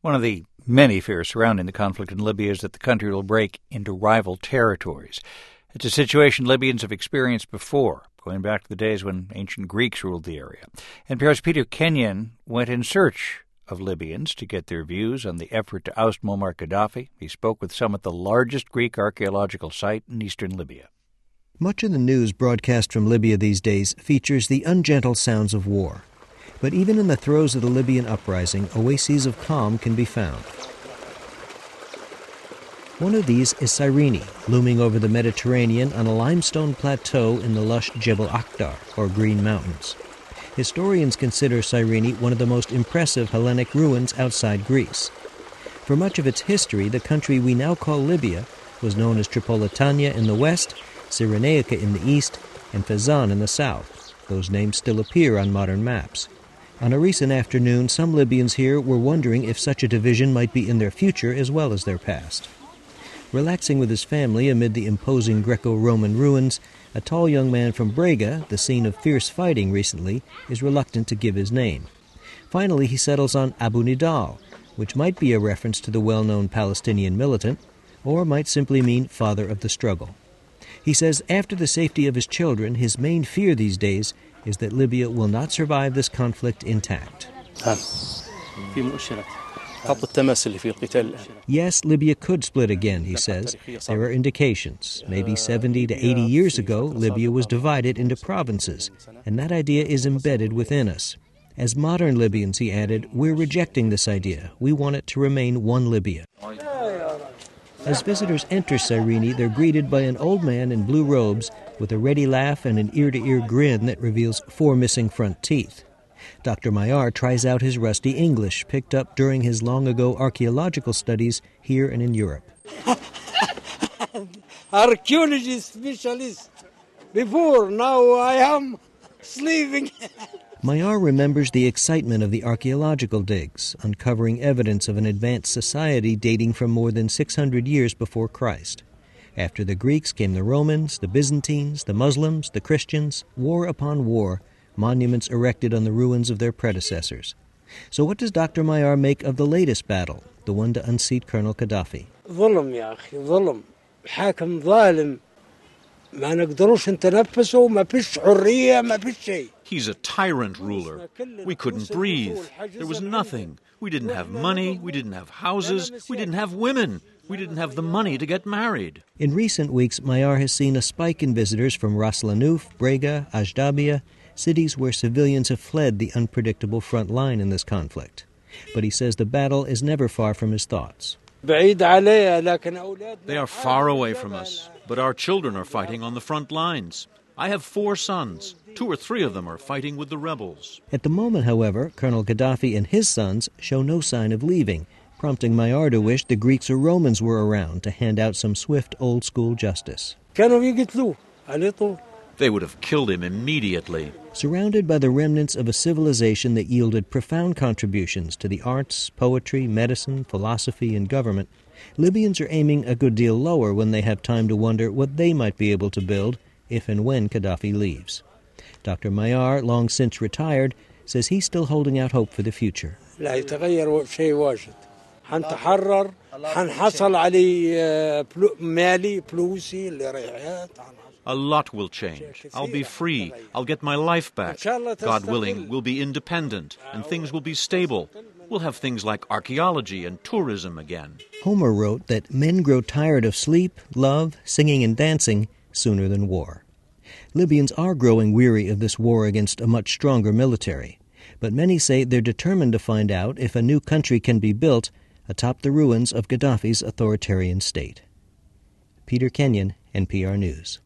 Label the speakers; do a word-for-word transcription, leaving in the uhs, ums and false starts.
Speaker 1: One of the many fears surrounding the conflict in Libya is that the country will break into rival territories. It's a situation Libyans have experienced before, going back to the days when ancient Greeks ruled the area. N P R's Peter Kenyon went in search of Libyans to get their views on the effort to oust Muammar Gaddafi. He spoke with some at the largest Greek archaeological site in eastern Libya.
Speaker 2: Much of the news broadcast from Libya these days features the ungentle sounds of war. But even in the throes of the Libyan uprising, oases of calm can be found. One of these is Cyrene, looming over the Mediterranean on a limestone plateau in the lush Jebel Akhdar, or Green Mountains. Historians consider Cyrene one of the most impressive Hellenic ruins outside Greece. For much of its history, the country we now call Libya was known as Tripolitania in the west, Cyrenaica in the east, and Fezzan in the south. Those names still appear on modern maps. On a recent afternoon, some Libyans here were wondering if such a division might be in their future as well as their past. Relaxing with his family amid the imposing Greco-Roman ruins, a tall young man from Brega, the scene of fierce fighting recently, is reluctant to give his name. Finally, he settles on Abu Nidal, which might be a reference to the well-known Palestinian militant, or might simply mean father of the struggle. He says after the safety of his children, his main fear these days is that Libya will not survive this conflict intact. Yes, Libya could split again, he says. There are indications. Maybe seventy to eighty years ago, Libya was divided into provinces, and that idea is embedded within us. As modern Libyans, he added, we're rejecting this idea. We want it to remain one Libya. As visitors enter Cyrene, they're greeted by an old man in blue robes with a ready laugh and an ear-to-ear grin that reveals four missing front teeth. Doctor Mayar tries out his rusty English, picked up during his long-ago archaeological studies here and in Europe.
Speaker 3: Archaeology specialist. Before, now I am sleeping.
Speaker 2: Mayar remembers the excitement of the archaeological digs, uncovering evidence of an advanced society dating from more than six hundred years before Christ. After the Greeks came the Romans, the Byzantines, the Muslims, the Christians, war upon war, monuments erected on the ruins of their predecessors. So what does Doctor Mayar make of the latest battle, the one to unseat Colonel Gaddafi?
Speaker 3: ظلم يا أخي ظلم حاكم ظالم ما نقدروش نتنفسه ما فيش حرية ما فيش شيء.
Speaker 4: He's a tyrant ruler. We couldn't breathe. There was nothing. We didn't have money. We didn't have houses. We didn't have women. We didn't have the money to get married.
Speaker 2: In recent weeks, Mayar has seen a spike in visitors from Ras Lanuf, Brega, Ajdabia, cities where civilians have fled the unpredictable front line in this conflict. But he says the battle is never far from his thoughts.
Speaker 4: They are far away from us, but our children are fighting on the front lines. I have four sons. Two or three of them are fighting with the rebels.
Speaker 2: At the moment, however, Colonel Gaddafi and his sons show no sign of leaving, prompting Mayar to wish the Greeks or Romans were around to hand out some swift old-school justice.
Speaker 4: They would have killed him immediately.
Speaker 2: Surrounded by the remnants of a civilization that yielded profound contributions to the arts, poetry, medicine, philosophy, and government, Libyans are aiming a good deal lower when they have time to wonder what they might be able to build if and when Gaddafi leaves. Doctor Mayar, long since retired, says he's still holding out hope for the future.
Speaker 4: A lot will change. I'll be free. I'll get my life back. God willing, we'll be independent, and things will be stable. We'll have things like archaeology and tourism again.
Speaker 2: Homer wrote that men grow tired of sleep, love, singing, and dancing sooner than war. Libyans are growing weary of this war against a much stronger military, but many say they're determined to find out if a new country can be built atop the ruins of Gaddafi's authoritarian state. Peter Kenyon, N P R News.